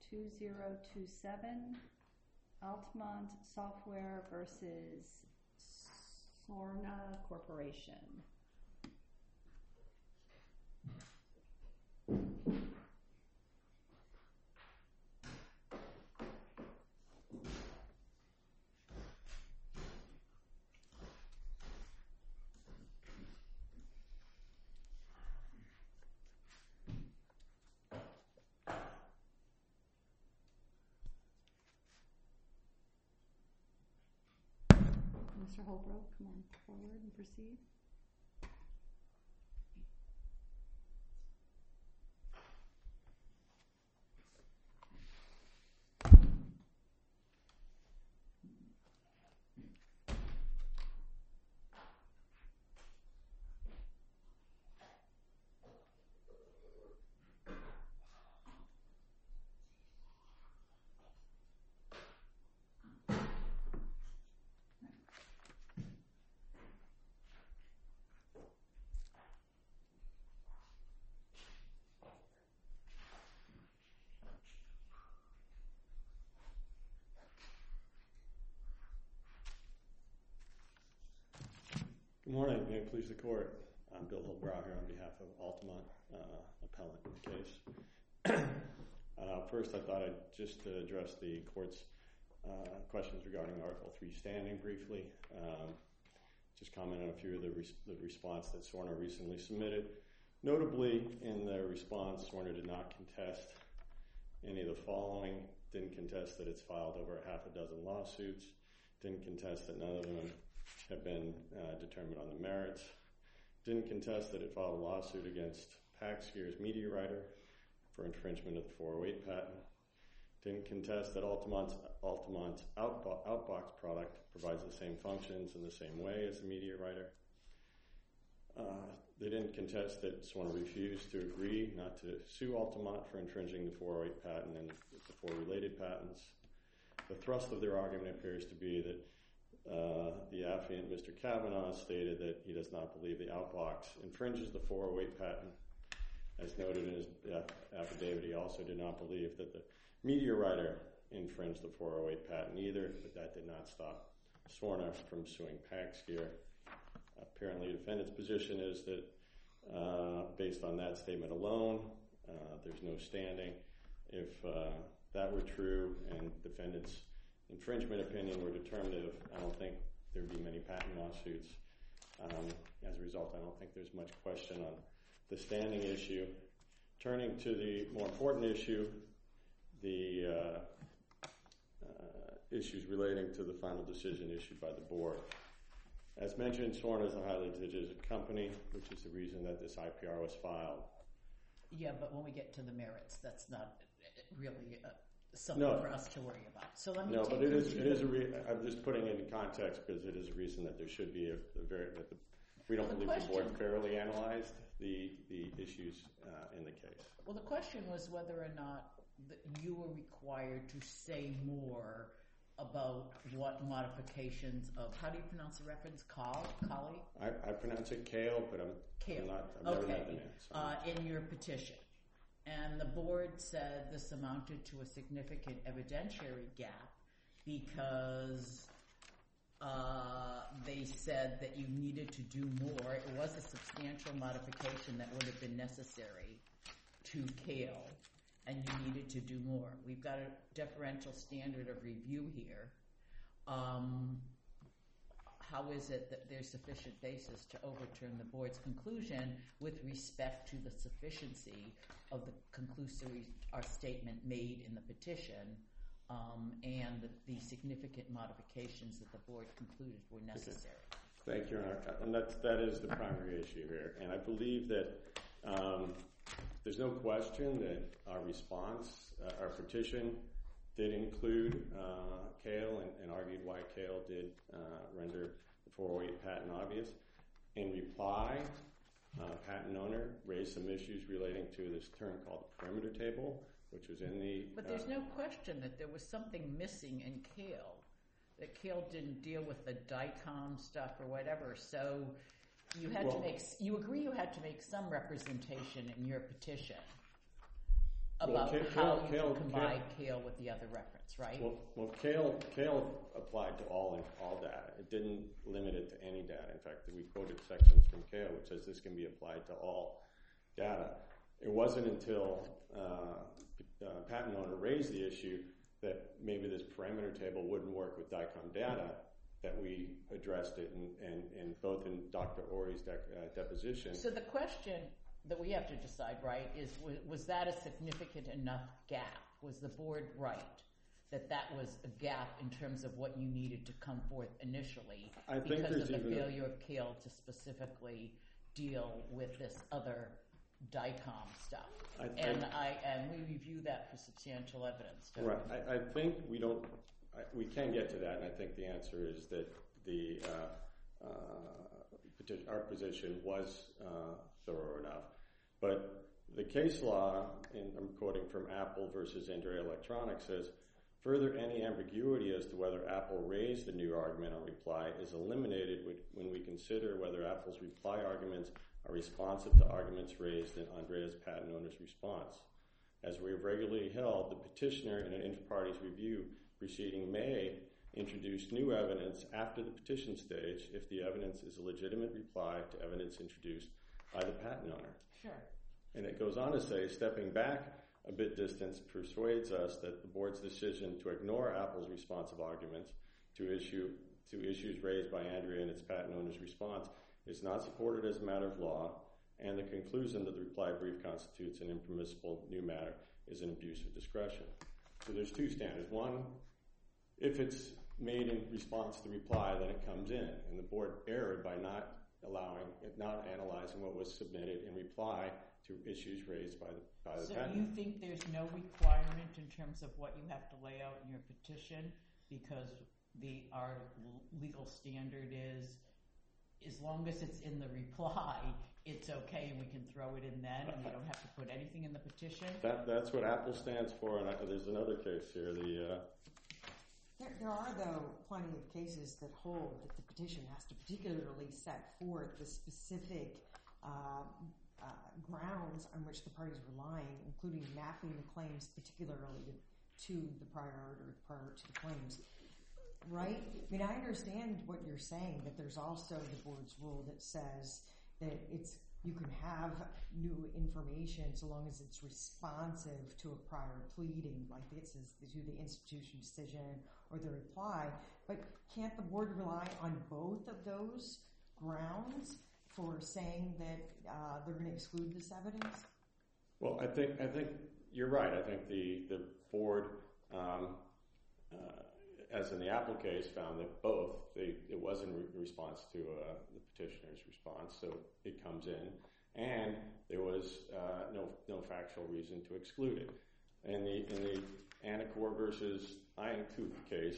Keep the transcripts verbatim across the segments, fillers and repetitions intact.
two zero two seven, Altamont Software versus Sorna Corporation. Mister Holbrook, come on forward and proceed. Good morning. May it please the court. I'm Bill Holbrow here on behalf of Altamont, uh, appellant in the case. uh, first, I thought I'd just uh, address the court's uh, questions regarding Article three standing briefly. Um, just comment on a few of the, res- the response that Sorna recently submitted. Notably, in the response, Sorna did not contest any of the following. Didn't contest that it's filed over a half a dozen lawsuits. Didn't contest that none of them have been uh, determined on the merits. Didn't contest that it filed a lawsuit against Paxgear's Media Writer for infringement of the four oh eight patent. Didn't contest that Altamont's, Altamont's Outbo- Outbox product provides the same functions in the same way as the Media Writer. Uh, they didn't contest that Sorna refused to agree not to sue Altamont for infringing the four oh eight patent and the four related patents. The thrust of their argument appears to be that Uh, the affiant, Mister Kavanaugh, stated that he does not believe the Outbox infringes the four oh eight patent. As noted in his affidavit, he also did not believe that the Media Writer infringed the four oh eight patent either, but that did not stop Sorna from suing Paxgear. Apparently, the defendant's position is that uh, based on that statement alone, uh, there's no standing. If uh, that were true and defendant's infringement opinion were determinative, I don't think there would be many patent lawsuits. Um, as a result, I don't think there's much question on the standing issue. Turning to the more important issue, the uh, uh, issues relating to the final decision issued by the board. As mentioned, Sorna is a highly litigious company, which is the reason that this I P R was filed. Yeah, but when we get to the merits, that's not really a something no. for us to worry about. So let me no, take but it is. It the, is a. Re- I'm just putting it in context because it is a reason that there should be a, a very. That the, we don't well, believe question, the board fairly analyzed the the issues uh, in the case. Well, the question was whether or not that you were required to say more about what modifications of how do you pronounce the reference? Call, Collie. I, I pronounce it kale, but I'm, kale. I'm not. I've okay. never met the man, so. uh, in your petition. And the board said this amounted to a significant evidentiary gap because uh, they said that you needed to do more. It was a substantial modification that would have been necessary to Kale, and you needed to do more. We've got a deferential standard of review here. Um, how is it that there's sufficient basis to overturn the board's conclusion with respect to the sufficiency of the conclusory our statement made in the petition um, and the, the significant modifications that the board concluded were necessary? Okay. Thank you, Your Honor. And that's, that is the primary issue here. And I believe that um, there's no question that our response, uh, our petition, did include uh, Kale and, and argued why Kale did uh, render the four oh eight patent obvious. In reply, uh, patent owner raised some issues relating to this term called the perimeter table, which was in the... But there's uh, no question that there was something missing in Kale, that Kale didn't deal with the DICOM stuff or whatever, so you had well, to make... You agree you had to make some representation in your petition. about Well, K- how Kale- you Kale- can combine Kale with the other reference, right? Well, well, Kale, Kale applied to all all data. It didn't limit it to any data. In fact, we quoted sections from Kale which says this can be applied to all data. It wasn't until uh, uh, patent owner raised the issue that maybe this parameter table wouldn't work with DICOM data that we addressed it in, in, in both in Doctor Ori's dec, uh, deposition. So the question that we have to decide, right, is was, was that a significant enough gap? Was the board right that that was a gap in terms of what you needed to come forth initially I think because there's of the even failure of Kale to specifically deal with this other DICOM stuff? I, and I, I and we review that for substantial evidence. Don't right. we? I, I think we don't. I, we can get to that, and I think the answer is that the uh, uh, petition, our position was uh, thorough enough. But the case law, and I'm quoting from Apple versus Andrea Electronics, says, further, any ambiguity as to whether Apple raised the new argument on reply is eliminated when we consider whether Apple's reply arguments are responsive to arguments raised in Andrea's patent owner's response. As we have regularly held, the petitioner in an inter-parties review preceding may introduce new evidence after the petition stage if the evidence is a legitimate reply to evidence introduced by the patent owner. Sure. And it goes on to say, stepping back a bit distance persuades us that the board's decision to ignore Apple's responsive arguments to issue to issues raised by Andrea in its patent owner's response is not supported as a matter of law, and the conclusion that the reply brief constitutes an impermissible new matter is an abuse of discretion. So there's two standards. One, if it's made in response to the reply, then it comes in, and the board erred by not allowing, not analyzing what was submitted in reply to issues raised by the by the So patent. you think there's no requirement in terms of what you have to lay out in your petition because the our legal standard is as long as it's in the reply, it's okay and we can throw it in then and we don't have to put anything in the petition? That that's what Apple stands for, and I, there's another case here. The uh, There, there are, though, plenty of cases that hold that the petition has to particularly set forth the specific uh, uh, grounds on which the party is relying, including mapping the claims particularly to, to the prior art or prior to the claims. Right? I mean, I understand what you're saying, that there's also the board's rule that says that it's you can have new information so long as it's responsive to a prior pleading, like it says to the institution decision or the reply. But can't the board rely on both of those grounds for saying that uh, they're going to exclude this evidence? well, I think I think you're right. I think the the board, um, uh, as in the Apple case, found that both they, it was in re- response to uh, the petitioner's response, so it comes in, and there was uh, no no factual reason to exclude it. In the in the Anacor versus Iron Tooth case,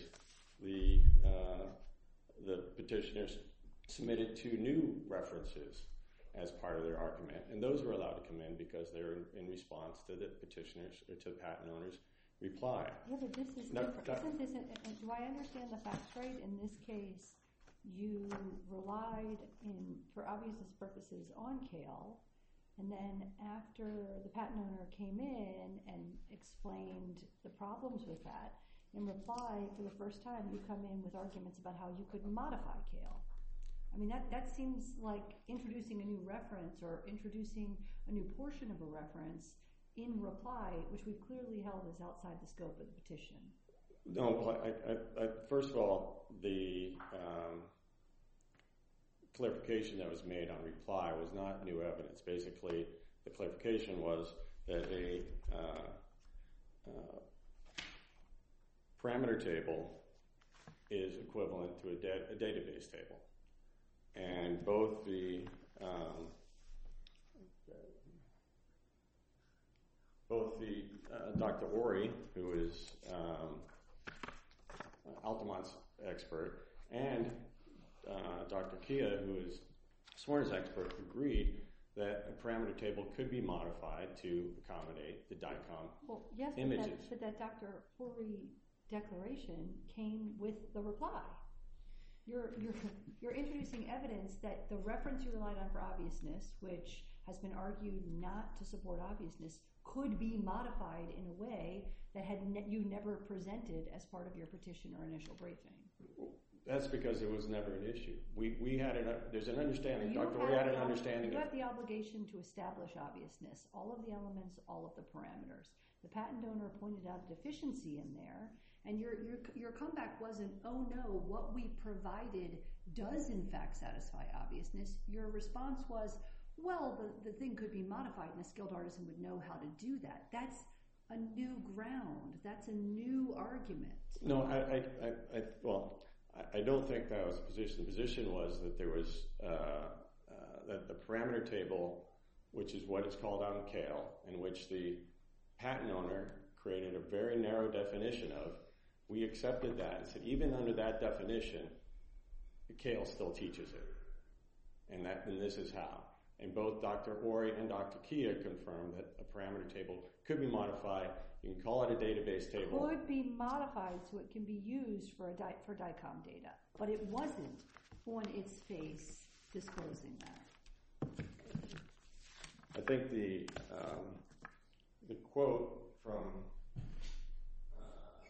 the uh, the petitioners submitted two new references as part of their argument, and those were allowed to come in because they were in, in response to the petitioners or to the patent owners' reply. Yeah, but this is No, different. that- Isn't this, an, and do I understand the facts right? In this case, you relied in, for obviousness purposes, on Kale, and then after the patent owner came in and explained the problems with that, in reply, for the first time, you come in with arguments about how you could modify Kale. I mean, that, that seems like introducing a new reference or introducing a new portion of a reference in reply, which we've clearly held is outside the scope of the petition. No, I, I, I, first of all, the um, clarification that was made on reply was not new evidence. Basically, the clarification was that a uh, uh, parameter table is equivalent to a, da- a database table. And both the um, both the uh, Doctor Ori, who is um, Altamont's expert, and uh, Doctor Kia, who is Sworn's expert, agreed that a parameter table could be modified to accommodate the DICOM Well, yes, but images. that, but that Doctor Ori declaration came with the reply. You're, you're, you're introducing evidence that the reference you relied on for obviousness, which has been argued not to support obviousness, could be modified in a way that had ne- you never presented as part of your petition or initial briefing. That's because it was never an issue. We we had an there's an understanding. You Doctor have Ori had an the ob- understanding. You of, have the obligation to establish obviousness, all of the elements, all of the parameters. The patent owner pointed out a deficiency in there, and your your your comeback wasn't, oh no, what we provided does in fact satisfy obviousness. Your response was, well, the, the thing could be modified, and a skilled artisan would know how to do that. That's a new ground. That's a new argument. No, I I, I, I well. I don't think that was the position. The position was that there was uh, uh, that the parameter table, which is what it's called on C A L, in which the patent owner created a very narrow definition of. We accepted that and said even under that definition, C A L still teaches it, and that and this is how. And both Doctor Ori and Doctor Kia confirmed that a parameter table could be modified. You can call it a database table. Could be modified so it can be used for a di- for DICOM data, but it wasn't on its face disclosing that. I think the um, the quote from uh,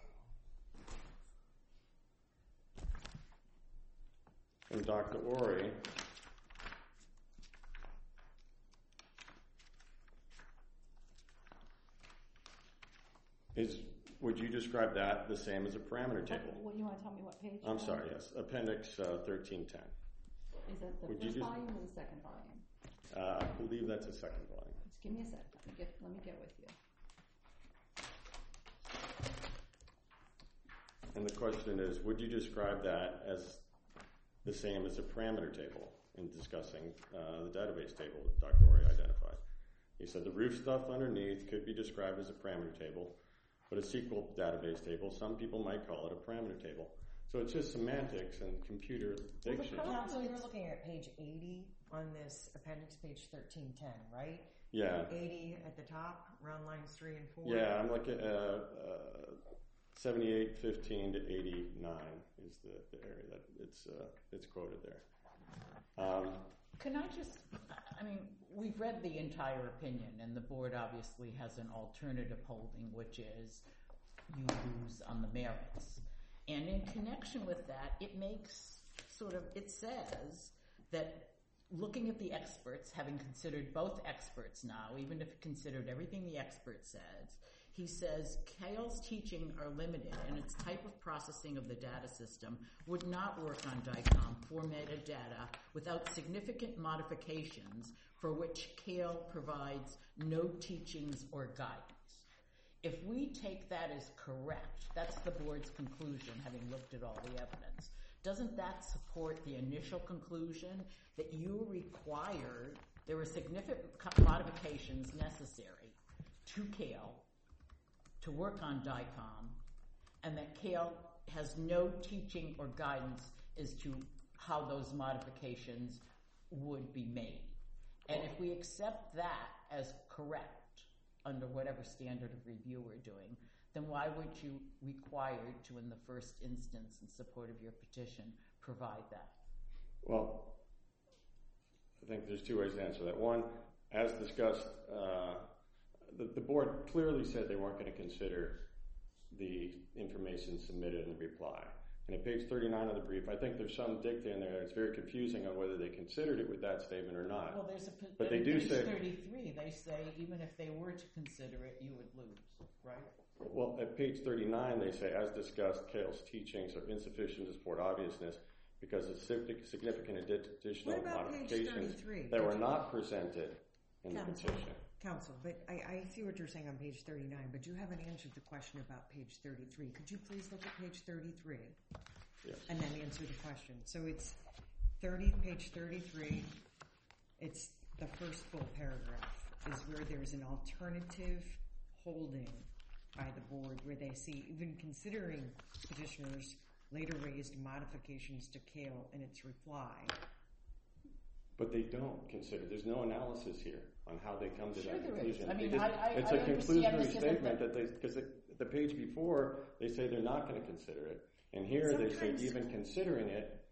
from Doctor Ori is, would you describe that the same as a parameter table? What, you want to tell me what page? I'm sorry, yes. Appendix uh, thirteen ten. Is that the Would you first just- volume or the second volume? Uh, I believe that's the second volume. Just give me a sec. Let me get, let me get with you. And the question is, would you describe that as the same as a parameter table in discussing uh, the database table that Doctor Ori identified? He said the roof stuff underneath could be described as a parameter table, but a S Q L database table, some people might call it a parameter table. So it's just semantics and computer diction. Counsel, you're looking at page eighty on this appendix, page thirteen ten, right? Yeah. eighty at the top, round lines three and four. Yeah, I'm looking at uh, uh, seventy-eight fifteen to eighty-nine is the, the area that it's uh, it's quoted there. Um, Can I just, I mean, we've read the entire opinion, and the board obviously has an alternative holding, which is you lose on the merits. And in connection with that, it makes sort of, it says that looking at the experts, having considered both experts now, even if it considered everything the expert says, he says Kale's teaching are limited, and its type of processing of the data system would not work on DICOM formatted data without significant modifications for which Kale provides no teachings or guidance. If we take that as correct, that's the board's conclusion, having looked at all the evidence. Doesn't that support the initial conclusion that you required, there were significant modifications necessary to Kale to work on DICOM, and that Kale has no teaching or guidance as to how those modifications would be made? And if we accept that as correct under whatever standard of review we're doing, then why would you require to, in the first instance, in support of your petition, provide that? Well, I think there's two ways to answer that. One, as discussed, uh, the, the board clearly said they weren't going to consider the information submitted in the reply. And at page thirty-nine of the brief, I think there's some dicta in there that's very confusing on whether they considered it with that statement or not. Well, there's a, but they in do page say, thirty-three, they say even if they were to consider it, you would lose, right? Well, at page thirty-nine, they say, as discussed, Kale's teachings are insufficient to support obviousness because of significant additional What about page modifications thirty-three? that were not presented in Counsel. the petition. Counsel, but I, I see what you're saying on page thirty-nine, but you haven't answered the question about page thirty-three. Could you please look at page thirty-three? Yes. And then answer the question. So it's thirty, page thirty-three. It's the first full paragraph is where there's an alternative holding by the board where they see, even considering petitioners later raised modifications to Kale in its reply. But they don't consider. There's no analysis here on how they come to Sure that there conclusion. is. I They mean, just- I, I, it's I a understand conclusory this statement isn't that they, because the, the page before, they say they're not going to consider it. And here they say Sometimes- even considering it,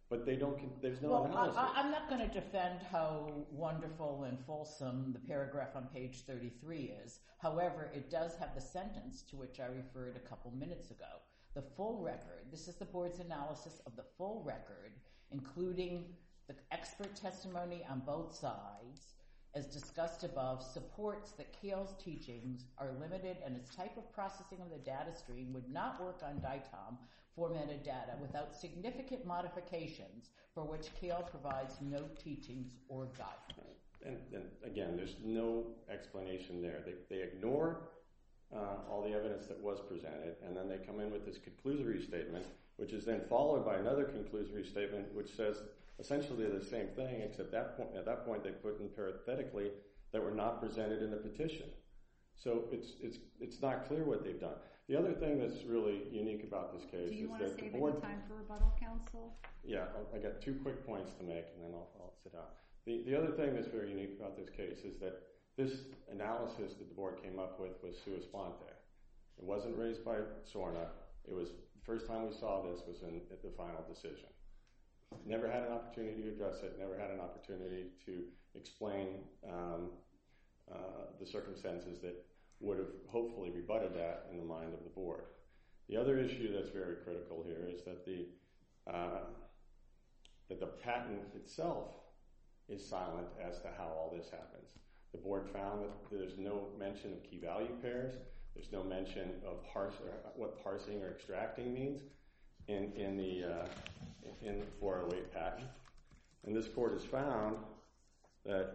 but they don't. There's no well, analysis. I, I'm not going to defend how wonderful and fulsome the paragraph on page thirty-three is. However, it does have the sentence to which I referred a couple minutes ago. The full record, this is the board's analysis of the full record, including the expert testimony on both sides, as discussed above, supports that Kale's teachings are limited and its type of processing of the data stream would not work on D I T O M formatted data without significant modifications for which Kale provides no teachings or guidance. And, and again, there's no explanation there. They, they ignore uh, all the evidence that was presented, and then they come in with this conclusory statement, which is then followed by another conclusory statement, which says essentially the same thing, except that point, at that point they put in parenthetically that were not presented in the petition. So it's it's it's not clear what they've done. The other thing that's really unique about this case Do you is want to that the save board. any time for rebuttal, counsel? Yeah, I I got two quick points to make, and then I'll, I'll sit down. The the other thing that's very unique about this case is that this analysis that the board came up with was sua sponte. It wasn't raised by SORNA. It was the first time we saw this was in at the final decision. Never had an opportunity to address it. Never had an opportunity to explain um, uh, the circumstances that would have hopefully rebutted that in the mind of the board. The other issue that's very critical here is that the uh, that the patent itself is silent as to how all this happens. The board found that there's no mention of key value pairs. There's no mention of parse, or what parsing or extracting means in in the uh, in the four oh eight patent. And this court has found that.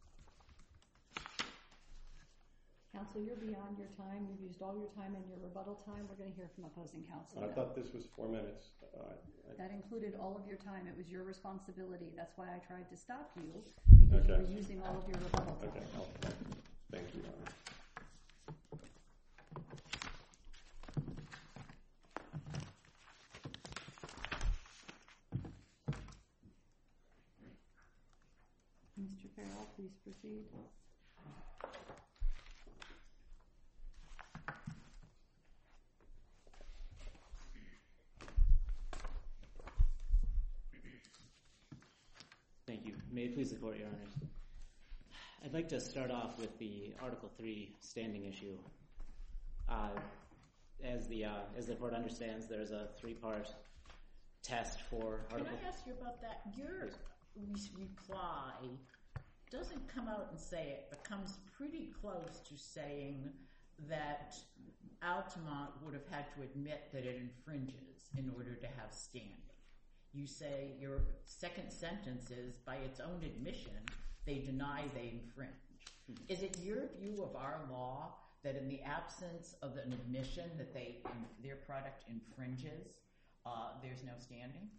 Counsel, you're beyond your time. You've used all your time and your rebuttal time. We're going to hear from opposing counsel. I now. thought this was four minutes. Uh, I, That included all of your time. It was your responsibility. That's why I tried to stop you, because Okay. you were using all of your rebuttal time. okay, I'll, thank you, Your Honor. Mister Farrell, please proceed. Thank you. May it please the Court, Your Honors. I'd like to start off with the Article three standing issue. Uh, as the uh, as the Court understands, there's a three-part test for Article. Can I ask you about that? Your re- reply doesn't come out and say it, but comes pretty close to saying that Altamont would have had to admit that it infringes in order to have standing. You say your second sentence is, by its own admission, they deny they infringe. Mm-hmm. Is it your view of our law that in the absence of an admission that they their product infringes, uh, there's no standing?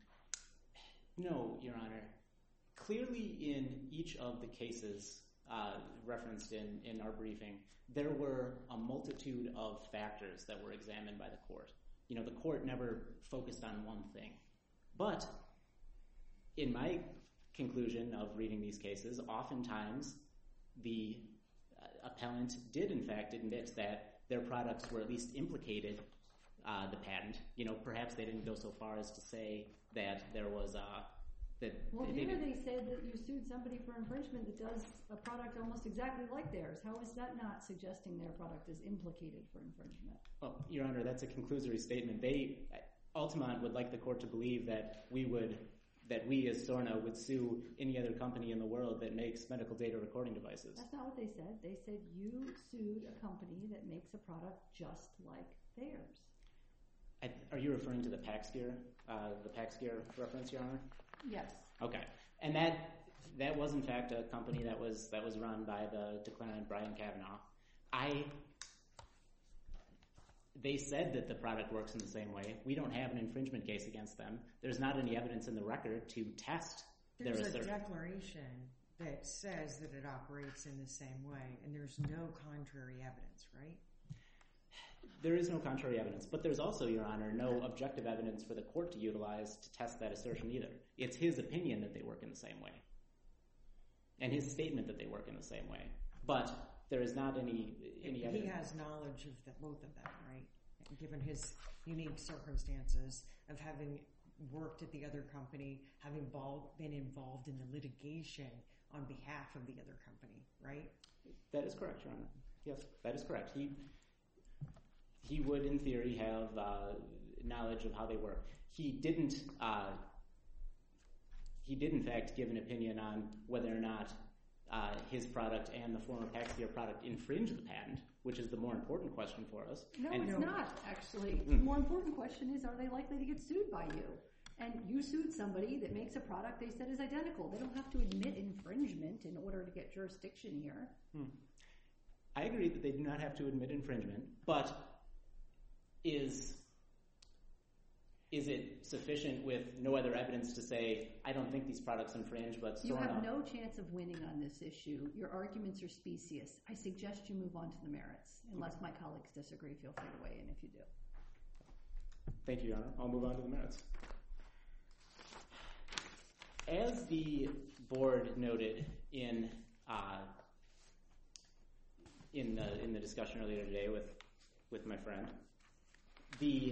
No, Your Honor. Clearly, in each of the cases uh, referenced in, in our briefing, there were a multitude of factors that were examined by the court. You know, the court never focused on one thing. But in my conclusion of reading these cases, oftentimes the uh, appellant did in fact admit that their products were at least implicated uh, the patent. You know, perhaps they didn't go so far as to say that there was uh, that. Well, they here didn't. they said that you sued somebody for infringement that does a product almost exactly like theirs. How is that not suggesting their product is implicated for infringement? Well, Your Honor, that's a conclusory statement. They Altamont would like the court to believe that we would, that we as SORNA would sue any other company in the world that makes medical data recording devices. That's not what they said. They said you sued a company that makes a product just like theirs. I, are you referring to the PaxGear, uh, the PaxGear reference, Your Honor? Yes. Okay, and that that was in fact a company that was that was run by the declarant Brian Kavanaugh. I. They said that the product works in the same way. We don't have an infringement case against them. There's not any evidence in the record to test their There's a assertion. declaration that says that it operates in the same way, and there's no contrary evidence, right? There is no contrary evidence, but there's also, Your Honor, no objective evidence for the court to utilize to test that assertion either. It's his opinion that they work in the same way, and his statement that they work in the same way. But there is not any any evidence. He has knowledge of the, both of them, right? Given his unique circumstances of having worked at the other company, have involved, been involved in the litigation on behalf of the other company, right? That is correct, Your Honor. Yes, that is correct. He he would, in theory, have uh, knowledge of how they work. He didn't. Uh, he did, in fact, give an opinion on whether or not uh, his product and the former Paxia product infringe the patent, which is the more important question for us. No, and it's not, actually. Mm. The more important question is, are they likely to get sued by you? And you sued somebody that makes a product they said is identical. They don't have to admit infringement in order to get jurisdiction here. Hmm. I agree that they do not have to admit infringement, but is is it sufficient with no other evidence to say, I don't think these products infringe, but You Sorna... have no chance of winning on this issue. Your arguments are specious. I suggest you move on to the merits. Unless my colleagues disagree, feel free to weigh in if you do. Thank you, Your Honor. I'll move on to the merits. As the board noted in uh, in the in the discussion earlier today with with my friend, the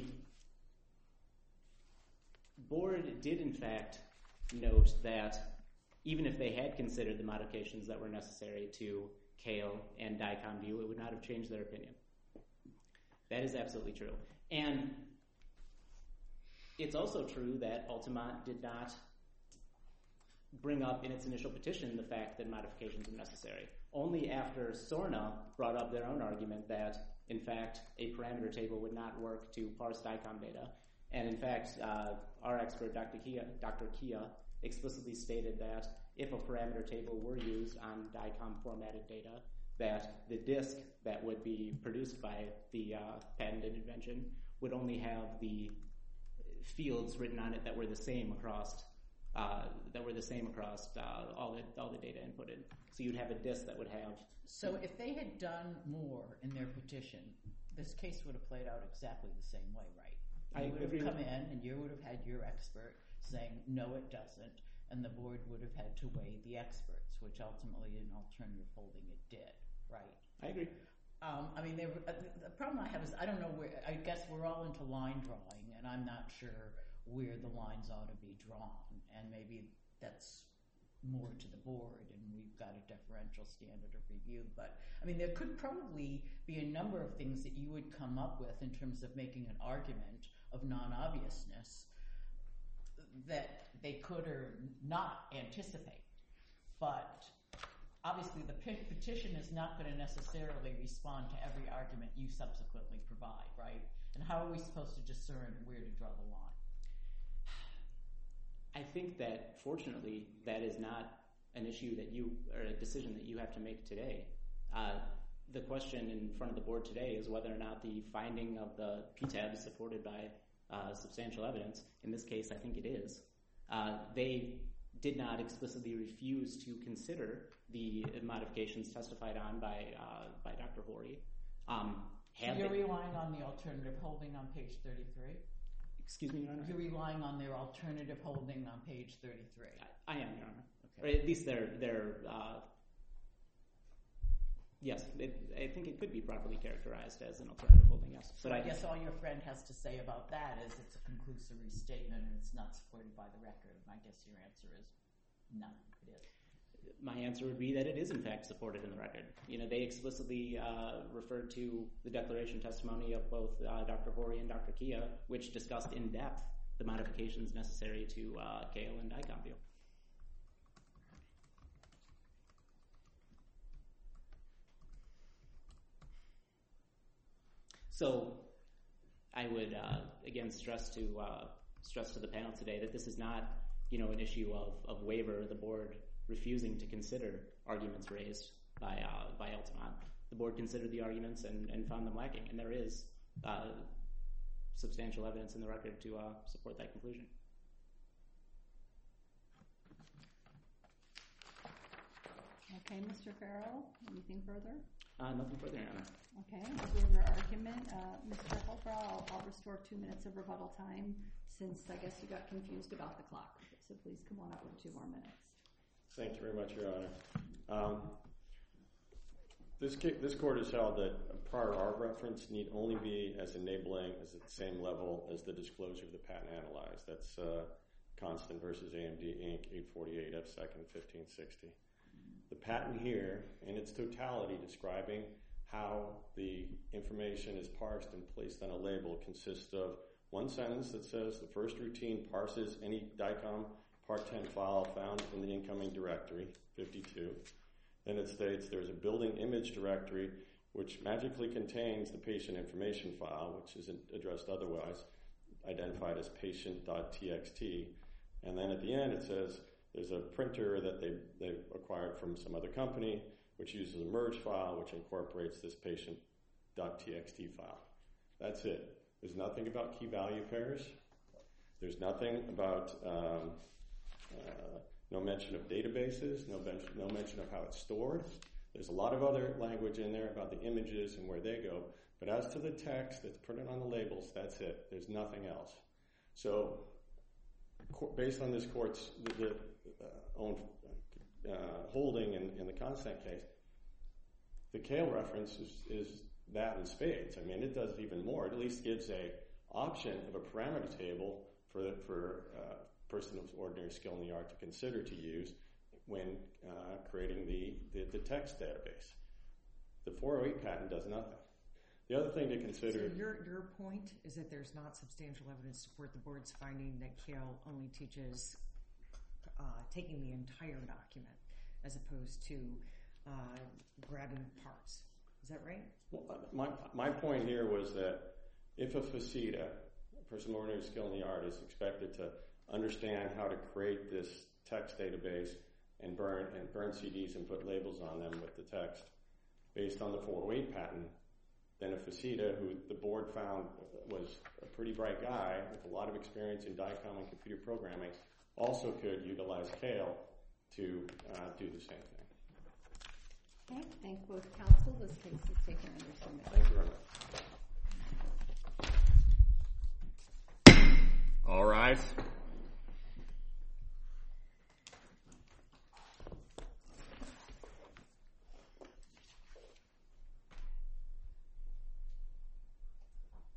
board did in fact note that even if they had considered the modifications that were necessary to Kale and Dicom View, it would not have changed their opinion. That is absolutely true. And it's also true that Altamont did not bring up in its initial petition the fact that modifications are necessary. Only after Sorna brought up their own argument that, in fact, a parameter table would not work to parse Dicom data. And in fact, uh, our expert, Doctor Kia, Doctor Kia, explicitly stated that if a parameter table were used on Dicom formatted data, that the disk that would be produced by the uh, patented invention would only have the fields written on it that were the same across uh, that were the same across uh, all the all the data inputted. So you'd have a disk that would have. So if they had done more in their petition, this case would have played out exactly the same way, right? I You would agree have come with- in and you would have had your expert saying, no, it doesn't, and the board would have had to weigh the experts, which ultimately in alternative holding it did, right? I agree. Um, I mean, there, uh, the problem I have is I don't know where, I guess we're all into line drawing, and I'm not sure where the lines ought to be drawn, and maybe that's more to the board, and we've got a deferential standard of review. But, I mean, there could probably be a number of things that you would come up with in terms of making an argument of non-obviousness that they could or not anticipate. But obviously the petition is not going to necessarily respond to every argument you subsequently provide, right? And how are we supposed to discern where to draw the line? I think that, fortunately, that is not an issue that you, or a decision that you have to make today. Uh, the question in front of the board today is whether or not the finding of the P T A B is supported by uh, substantial evidence. In this case, I think it is. Uh, they did not explicitly refuse to consider the modifications testified on by uh, by Doctor Horry. Um, so you're they, relying on the alternative holding on page thirty-three? Excuse me, Your Honor? You're relying on their alternative holding on page thirty-three? I, I am, Your Honor. Okay. Or at least their, their uh, yes, it, I think it could be properly characterized as an alternative holding, yes. So I, I guess all your friend has to say about that is it's a conclusory statement and it's not supported by the record. And I guess your answer is no, it is. My answer would be that it is in fact supported in the record. You know, they explicitly uh, referred to the declaration testimony of both uh, Doctor Horry and Doctor Kia, which discussed in depth the modifications necessary to uh, Kale and Dicom View. So, I would uh, again stress to uh, stress to the panel today that this is not, you know, an issue of, of waiver. The board refusing to consider arguments raised by uh, by Altamont. The board considered the arguments and, and found them lacking, and there is uh, substantial evidence in the record to uh, support that conclusion. Okay, Mister Farrell, anything further? Uh, nothing further, Your Honor. Okay, we'll go over argument. Uh, Mister Holbrow, I'll, I'll restore two minutes of rebuttal time since I guess you got confused about the clock. So please come on up with two more minutes. Thank you very much, Your Honor. Um, This ca- this court has held that a prior art reference need only be as enabling as at the same level as the disclosure of the patent analyzed. That's uh, Constant versus A M D Incorporated, eight forty-eight F second fifteen sixty. The patent here, in its totality, describing how the information is parsed and placed on a label, consists of one sentence that says the first routine parses any DICOM Part ten file found in the incoming directory, fifty-two. Then it states there's a building image directory which magically contains the patient information file, which isn't addressed otherwise, identified as patient.txt. And then at the end it says there's a printer that they, they acquired from some other company, which uses a merge file, which incorporates this patient.txt file. That's it. There's nothing about key value pairs. There's nothing about, um, uh, no mention of databases, no, ben- no mention of how it's stored. There's a lot of other language in there about the images and where they go. But as to the text that's printed on the labels, that's it. There's nothing else. So based on this court's the, the, uh, own uh, holding in, in the Constant case, the Kale reference is, is that in spades. I mean, it does even more. It at least gives a option of a parameter table for the, for uh, person of ordinary skill in the art to consider to use when uh, creating the, the, the text database. The four oh eight patent does nothing. The other thing to consider... So your, your point is that there's not substantial evidence to support the board's finding that Kale only teaches uh, taking the entire document as opposed to uh, grabbing parts. Is that right? Well, my, my point here was that if a faceta, a person of ordinary skill in the art, is expected to understand how to create this text database and burn and burn C Ds and put labels on them with the text based on the four oh eight patent, then a faceta, who the board found was a pretty bright guy with a lot of experience in DICOM and computer programming, also could utilize Kale to uh, do the same thing. Okay, thank both counsel. This case is taken under submission. Thank you very much. All rise.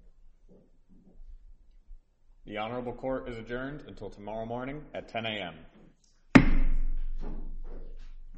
The Honorable Court is adjourned until tomorrow morning at ten a.m.